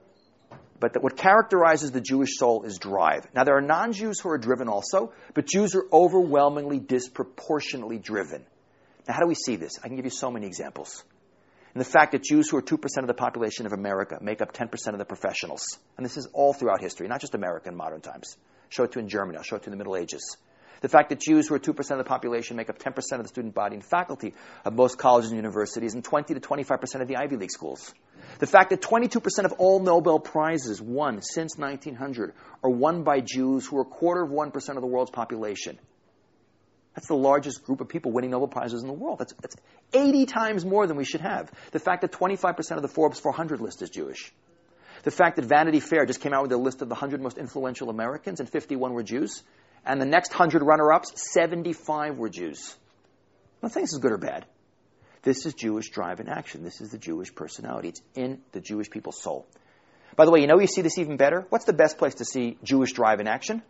But what characterizes the Jewish soul is drive. Now there are non-Jews who are driven also, but Jews are overwhelmingly, disproportionately driven. Now how do we see this? I can give you so many examples. And the fact that Jews who are 2% of the population of America make up 10% of the professionals. And this is all throughout history, not just America in modern times. Show it to in Germany, I'll show it to in the Middle Ages. The fact that Jews who are 2% of the population make up 10% of the student body and faculty of most colleges and universities and 20 to 25% of the Ivy League schools. The fact that 22% of all Nobel Prizes won since 1900 are won by Jews who are 1/4% of the world's population. That's the largest group of people winning Nobel Prizes in the world. That's 80 times more than we should have. The fact that 25% of the Forbes 400 list is Jewish. The fact that Vanity Fair just came out with a list of the 100 most influential Americans and 51 were Jews. And the next 100 runner-ups, 75 were Jews. I'm not saying this is good or bad. This is Jewish drive in action. This is the Jewish personality. It's in the Jewish people's soul. By the way, you know you see this even better? What's the best place to see Jewish drive in action?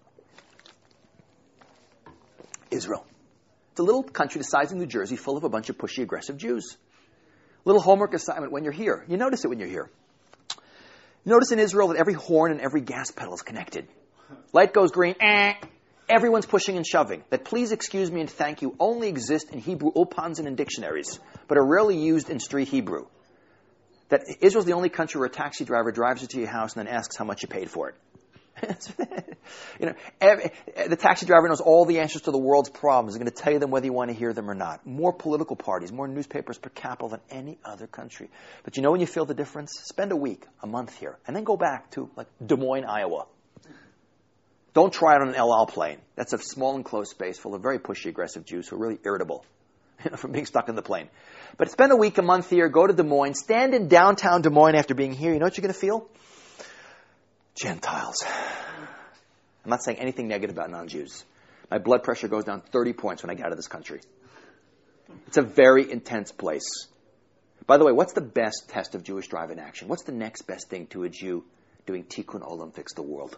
Israel. It's a little country the size of New Jersey full of a bunch of pushy, aggressive Jews. Little homework assignment when you're here. You notice it when you're here. You notice in Israel that every horn and every gas pedal is connected. Light goes green, everyone's pushing and shoving. That please excuse me and thank you only exist in Hebrew ulpans and in dictionaries, but are rarely used in street Hebrew. That Israel's the only country where a taxi driver drives you to your house and then asks how much you paid for it. The taxi driver knows all the answers to the world's problems. He's going to tell you them whether you want to hear them or not. More political parties, more newspapers per capita than any other country. But you know when you feel the difference? Spend a week, a month here, and then go back to Des Moines, Iowa. Don't try it on an El Al plane. That's a small enclosed space full of very pushy, aggressive Jews who are really irritable from being stuck in the plane. But spend a week, a month here, go to Des Moines, stand in downtown Des Moines after being here. You know what you're going to feel? Gentiles. I'm not saying anything negative about non-Jews. My blood pressure goes down 30 points when I get out of this country. It's a very intense place. By the way, what's the best test of Jewish drive in action? What's the next best thing to a Jew doing Tikkun Olam, fix the world?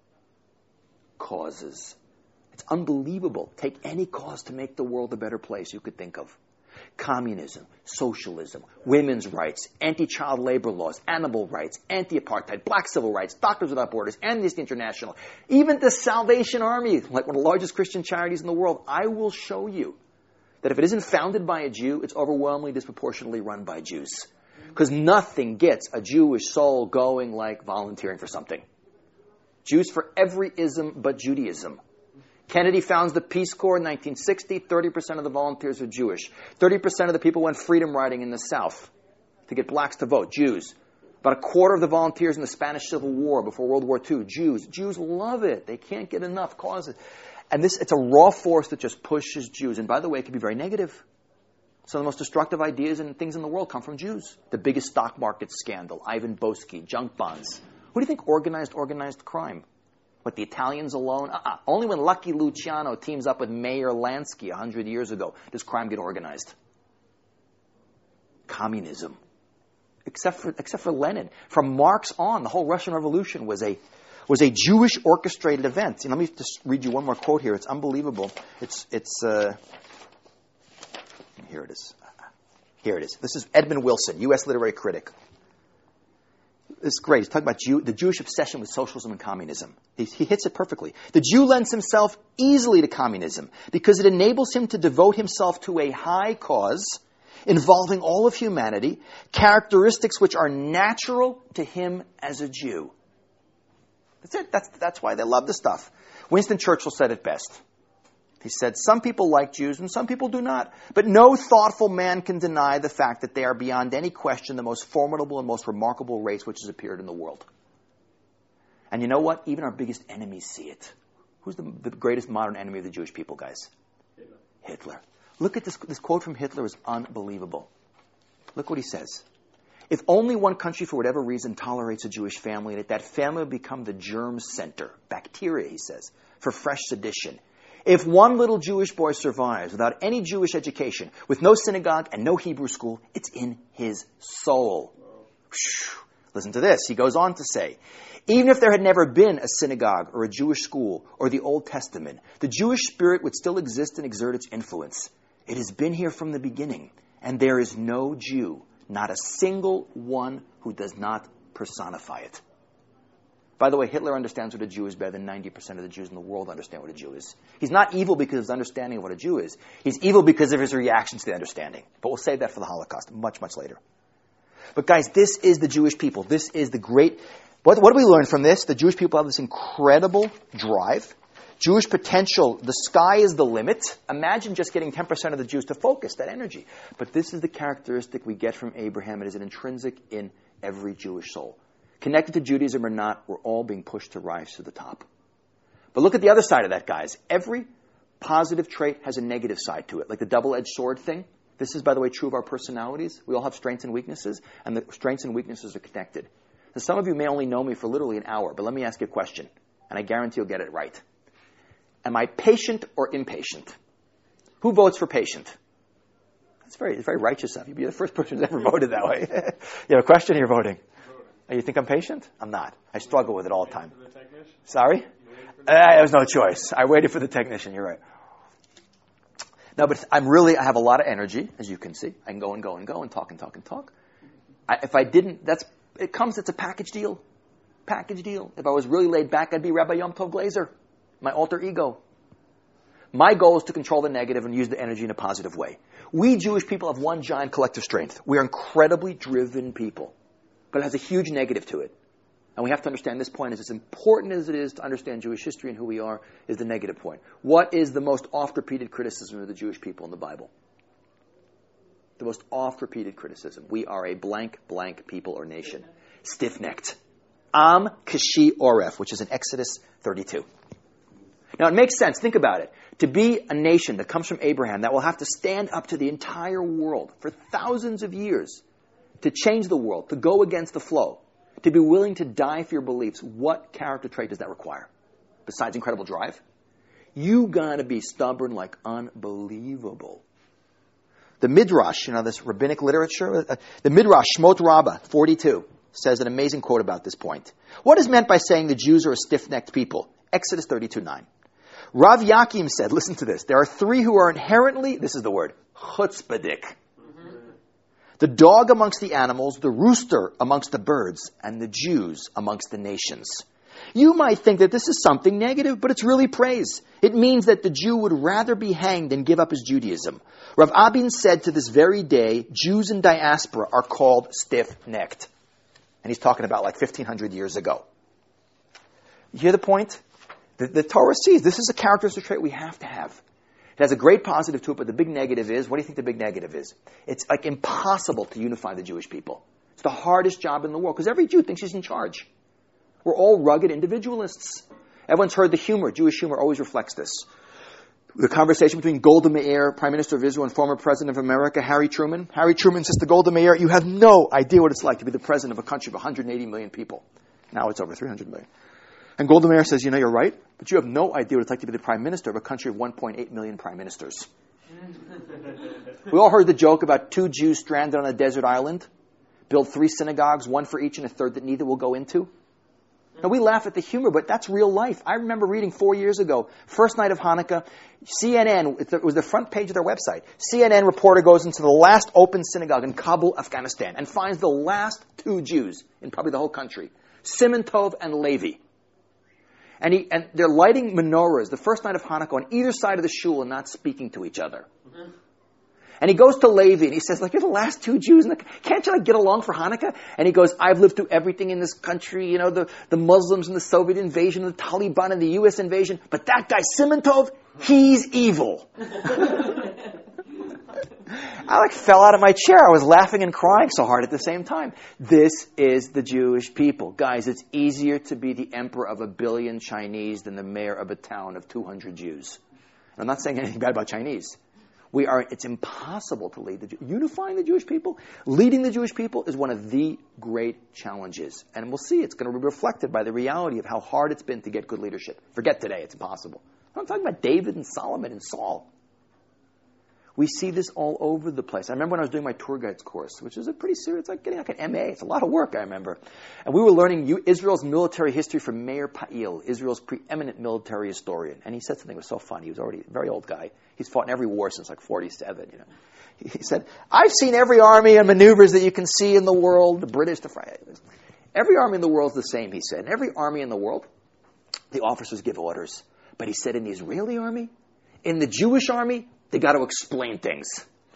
Causes. It's unbelievable. Take any cause to make the world a better place you could think of. Communism, socialism, women's rights, anti-child labor laws, animal rights, anti-apartheid, black civil rights, Doctors Without Borders, Amnesty International, even the Salvation Army, like one of the largest Christian charities in the world. I will show you that if it isn't founded by a Jew, it's overwhelmingly disproportionately run by Jews. Because nothing gets a Jewish soul going like volunteering for something. Jews for every ism but Judaism. Kennedy founds the Peace Corps in 1960. 30% of the volunteers are Jewish. 30% of the people went freedom riding in the South to get blacks to vote, Jews. About 1/4 of the volunteers in the Spanish Civil War before World War II, Jews. Jews love it. They can't get enough causes. And it's a raw force that just pushes Jews. And by the way, it can be very negative. Some of the most destructive ideas and things in the world come from Jews. The biggest stock market scandal, Ivan Boesky, junk bonds. Who do you think organized crime? What, the Italians alone? Only when Lucky Luciano teams up with Meyer Lansky 100 years ago does crime get organized. Communism. Except for Lenin. From Marx on, the whole Russian Revolution was a Jewish orchestrated event. And let me just read you one more quote here. It's unbelievable. Here it is. Here it is. This is Edmund Wilson, U.S. literary critic. It's great. He's talking about the Jewish obsession with socialism and communism. He hits it perfectly. The Jew lends himself easily to communism because it enables him to devote himself to a high cause involving all of humanity, characteristics which are natural to him as a Jew. That's it. That's why they love this stuff. Winston Churchill said it best. He said, some people like Jews and some people do not. But no thoughtful man can deny the fact that they are beyond any question the most formidable and most remarkable race which has appeared in the world. And you know what? Even our biggest enemies see it. Who's the greatest modern enemy of the Jewish people, guys? Hitler. Look at this. This quote from Hitler is unbelievable. Look what he says. If only one country, for whatever reason, tolerates a Jewish family, and that family will become the germ center, bacteria, he says, for fresh sedition. If one little Jewish boy survives without any Jewish education, with no synagogue and no Hebrew school, it's in his soul. Listen to this. He goes on to say, even if there had never been a synagogue or a Jewish school or the Old Testament, the Jewish spirit would still exist and exert its influence. It has been here from the beginning, and there is no Jew, not a single one, who does not personify it. By the way, Hitler understands what a Jew is better than 90% of the Jews in the world understand what a Jew is. He's not evil because of his understanding of what a Jew is. He's evil because of his reactions to the understanding. But we'll save that for the Holocaust much, much later. But guys, this is the Jewish people. This is the great... What do we learn from this? The Jewish people have this incredible drive. Jewish potential, the sky is the limit. Imagine just getting 10% of the Jews to focus that energy. But this is the characteristic we get from Abraham. It is an intrinsic in every Jewish soul. Connected to Judaism or not, we're all being pushed to rise to the top. But look at the other side of that, guys. Every positive trait has a negative side to it, like the double-edged sword thing. This is, by the way, true of our personalities. We all have strengths and weaknesses, and the strengths and weaknesses are connected. So some of you may only know me for literally an hour, but let me ask you a question, and I guarantee you'll get it right. Am I patient or impatient? Who votes for patient? It's very righteous of you. You're the first person who's ever voted that way. You have a question or you're voting? Oh, you think I'm patient? I'm not. I struggle with it all the time. Sorry? There was no choice. I waited for the technician. You're right. No, but I have a lot of energy, as you can see. I can go and go and go and talk and talk and talk. If I didn't, it's a package deal. Package deal. If I was really laid back, I'd be Rabbi Yom Tov Glazer, my alter ego. My goal is to control the negative and use the energy in a positive way. We Jewish people have one giant collective strength. We are incredibly driven people. But it has a huge negative to it. And we have to understand this point is as important as it is to understand Jewish history and who we are is the negative point. What is the most oft-repeated criticism of the Jewish people in the Bible? The most oft-repeated criticism. We are a blank, blank people or nation. Stiff-necked. Am Kashi Oref, which is in Exodus 32. Now, it makes sense. Think about it. To be a nation that comes from Abraham that will have to stand up to the entire world for thousands of years to change the world, to go against the flow, to be willing to die for your beliefs, what character trait does that require? Besides incredible drive? You gotta be stubborn like unbelievable. The Midrash, this rabbinic literature, the Midrash, Shmot Rabbah, 42, says an amazing quote about this point. What is meant by saying the Jews are a stiff-necked people? Exodus 32:9. Rav Yakim said, listen to this, there are three who are inherently, this is the word, chutzpahdik. The dog amongst the animals, the rooster amongst the birds, and the Jews amongst the nations. You might think that this is something negative, but it's really praise. It means that the Jew would rather be hanged than give up his Judaism. Rav Abin said to this very day, Jews in diaspora are called stiff-necked. And he's talking about like 1,500 years ago. You hear the point? The Torah sees this is a characteristic trait we have to have. It has a great positive to it, but the big negative is, what do you think the big negative is? It's like impossible to unify the Jewish people. It's the hardest job in the world, because every Jew thinks he's in charge. We're all rugged individualists. Everyone's heard the humor. Jewish humor always reflects this. The conversation between Golda Meir, Prime Minister of Israel, and former President of America, Harry Truman. Harry Truman says to Golda Meir, you have no idea what it's like to be the president of a country of 180 million people. Now it's over 300 million. And Golda Meir says, you're right, but you have no idea what it's like to be the prime minister of a country of 1.8 million prime ministers. We all heard the joke about 2 Jews stranded on a desert island, build 3 synagogues, 1 for each and a third that neither will go into. Now, we laugh at the humor, but that's real life. I remember reading 4 years ago, first night of Hanukkah, CNN, it was the front page of their website. CNN reporter goes into the last open synagogue in Kabul, Afghanistan, and finds the last 2 Jews in probably the whole country, Simon Tov and Levi. And they're lighting menorahs the first night of Hanukkah on either side of the shul and not speaking to each other. Mm-hmm. And he goes to Levi and he says, you're the last 2 Jews. Can't you get along for Hanukkah? And he goes, I've lived through everything in this country, the Muslims and the Soviet invasion, the Taliban and the U.S. invasion. But that guy, Simon Tov, he's evil. I fell out of my chair. I was laughing and crying so hard at the same time. This is the Jewish people. Guys, it's easier to be the emperor of 1 billion Chinese than the mayor of a town of 200 Jews. And I'm not saying anything bad about Chinese. It's impossible to lead unifying the Jewish people. Leading the Jewish people is one of the great challenges. And we'll see it's going to be reflected by the reality of how hard it's been to get good leadership. Forget today, it's impossible. I'm talking about David and Solomon and Saul. We see this all over the place. I remember when I was doing my tour guides course, which is a pretty serious, it's like getting like an MA. It's a lot of work, I remember. And we were learning Israel's military history from Meir Pa'il, Israel's preeminent military historian. And he said something that was so funny. He was already a very old guy. He's fought in every war since like 47, He said, I've seen every army and maneuvers that you can see in the world, the British, the French. Every army in the world is the same, he said. In every army in the world, the officers give orders. But he said in the Israeli army, in the Jewish army, they got to explain things.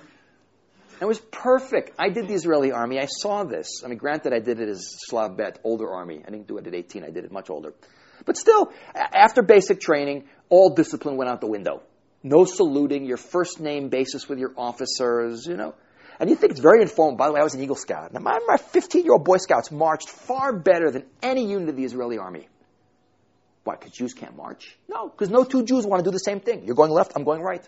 It was perfect. I did the Israeli army. I saw this. Granted, I did it as Slav Bet, older army. I didn't do it at 18. I did it much older. But still, after basic training, all discipline went out the window. No saluting, your first name basis with your officers, And you think it's very informal. By the way, I was an Eagle Scout. Now, my 15-year-old Boy Scouts marched far better than any unit of the Israeli army. Why? Because Jews can't march? No, because no 2 Jews want to do the same thing. You're going left, I'm going right.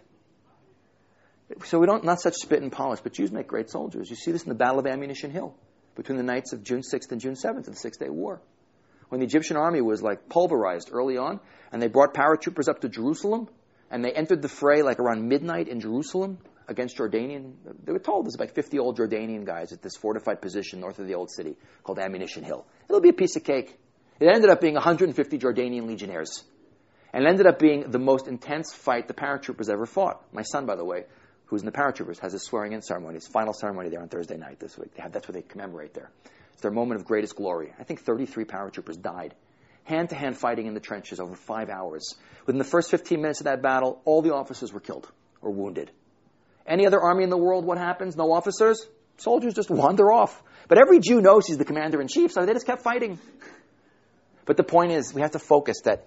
So we don't, not such spit and polish, but Jews make great soldiers. You see this in the Battle of Ammunition Hill, between the nights of June 6th and June 7th of the Six-Day War. When the Egyptian army was pulverized early on, and they brought paratroopers up to Jerusalem, and they entered the fray around midnight in Jerusalem against Jordanian. They were told there's 50 old Jordanian guys at this fortified position north of the old city called Ammunition Hill. It'll be a piece of cake. It ended up being 150 Jordanian legionnaires. And it ended up being the most intense fight the paratroopers ever fought. My son, by the way, who's in the paratroopers, has his swearing-in ceremony, his final ceremony there on Thursday night this week. That's what they commemorate there. It's their moment of greatest glory. I think 33 paratroopers died. Hand-to-hand fighting in the trenches over 5 hours. Within the first 15 minutes of that battle, all the officers were killed or wounded. Any other army in the world, what happens? No officers? Soldiers just wander off. But every Jew knows he's the commander-in-chief, so they just kept fighting. But the point is, we have to focus that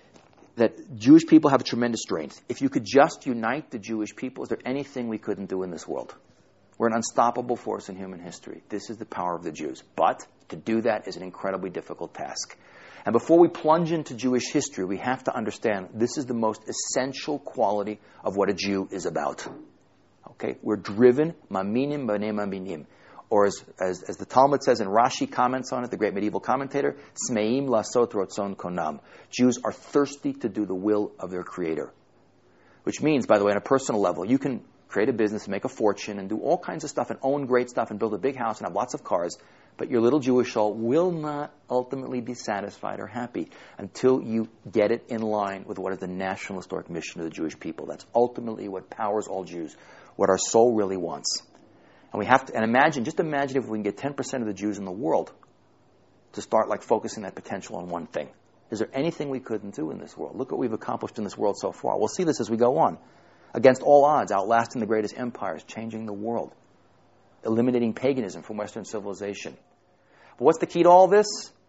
Jewish people have a tremendous strength. If you could just unite the Jewish people, is there anything we couldn't do in this world? We're an unstoppable force in human history. This is the power of the Jews. But to do that is an incredibly difficult task. And before we plunge into Jewish history, we have to understand this is the most essential quality of what a Jew is about. Okay? We're driven, maminim b'nei maminim. Or as the Talmud says, and Rashi comments on it, the great medieval commentator, Smeim lasot rotzon konam. Jews are thirsty to do the will of their Creator. Which means, by the way, on a personal level, you can create a business, make a fortune, and do all kinds of stuff, and own great stuff, and build a big house, and have lots of cars, but your little Jewish soul will not ultimately be satisfied or happy until you get it in line with what is the national historic mission of the Jewish people. That's ultimately what powers all Jews, what our soul really wants. And we have to, just imagine if we can get 10% of the Jews in the world to start focusing that potential on one thing. Is there anything we couldn't do in this world? Look what we've accomplished in this world so far. We'll see this as we go on. Against all odds, outlasting the greatest empires, changing the world, eliminating paganism from Western civilization. But what's the key to all this?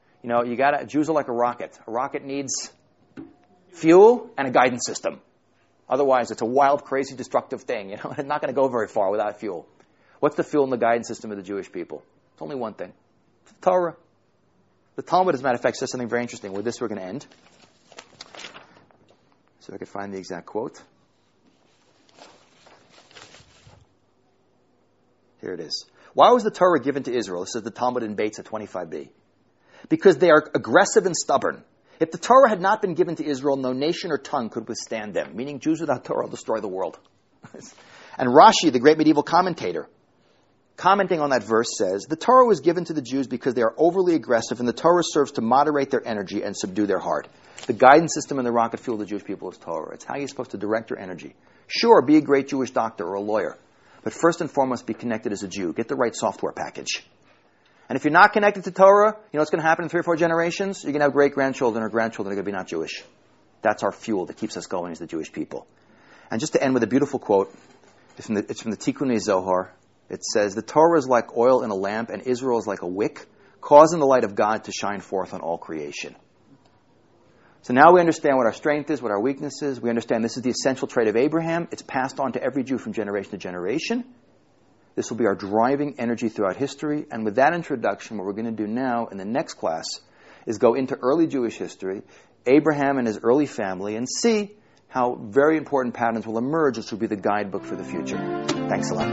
Jews are like a rocket. A rocket needs fuel and a guidance system. Otherwise, it's a wild, crazy, destructive thing. It's not going to go very far without fuel. What's the fuel and the guidance system of the Jewish people? It's only one thing. It's the Torah. The Talmud, as a matter of fact, says something very interesting. With this, we're going to end. So I could find the exact quote. Here it is. Why was the Torah given to Israel? This is the Talmud in Beitza 25b. Because they are aggressive and stubborn. If the Torah had not been given to Israel, no nation or tongue could withstand them, meaning Jews without Torah will destroy the world. And Rashi, the great medieval commentator, commenting on that verse says, the Torah was given to the Jews because they are overly aggressive, and the Torah serves to moderate their energy and subdue their heart. The guidance system and the rocket fuel of the Jewish people is Torah. It's how you're supposed to direct your energy. Sure, be a great Jewish doctor or a lawyer, but first and foremost, be connected as a Jew. Get the right software package. And if you're not connected to Torah, you know what's going to happen in 3 or 4 generations? You're going to have great-grandchildren or grandchildren that are going to be not Jewish. That's our fuel that keeps us going as the Jewish people. And just to end with a beautiful quote, it's from the Tikkunei Zohar. It says, the Torah is like oil in a lamp, and Israel is like a wick, causing the light of God to shine forth on all creation. So now we understand what our strength is, what our weakness is. We understand this is the essential trait of Abraham. It's passed on to every Jew from generation to generation. This will be our driving energy throughout history. And with that introduction, what we're going to do now in the next class is go into early Jewish history, Abraham and his early family, and see how very important patterns will emerge, which will be the guidebook for the future. Thanks a lot.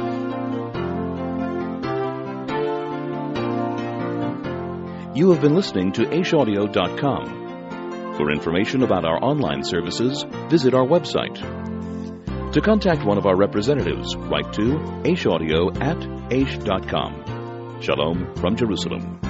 You have been listening to AishAudio.com. For information about our online services, visit our website. To contact one of our representatives, write to aishaudio@aish.com. Shalom from Jerusalem.